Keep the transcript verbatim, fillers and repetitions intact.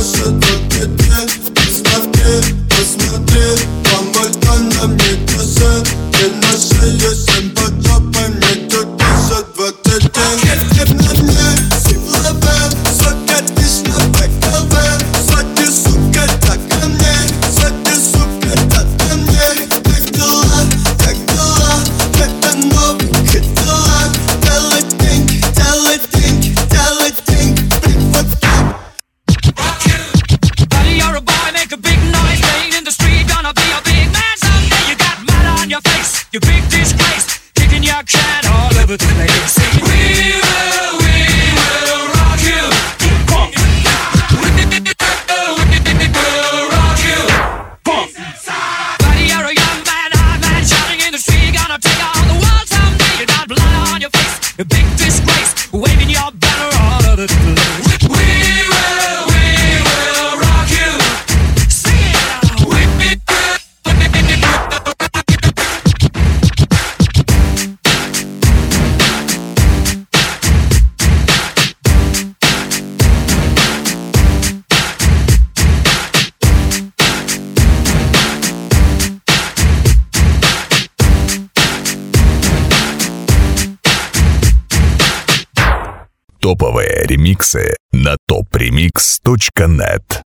дышит в ответе. Посмотри, посмотри, помогай нам не дышит. И на шее семь поджопой, мне тут дышит в ответе. Если на мне сиплове, сотня тысяч на БКВ. Сотни, сука, так ко мне, сотни, сука, так ко мне. Как дела, как дела, это новый хит-дела. Делай деньги, делай деньги, делай деньги, блин, вот так. Buddy, you're a boy, make a big noise, playing in the street, gonna be a big man someday. You got mud on your face, you big disgrace, kicking your can all over the place. Singing, we will, we will rock you. Pump. We will rock you. Pump. Buddy, you're a young man, hard man, shouting in the street, gonna take on the world someday. You got blood on your face, a big disgrace, waving your banner all over the place. We will, we will rock you. Sing it now. We will. Топовые ремиксы на топ ремикс точка нет.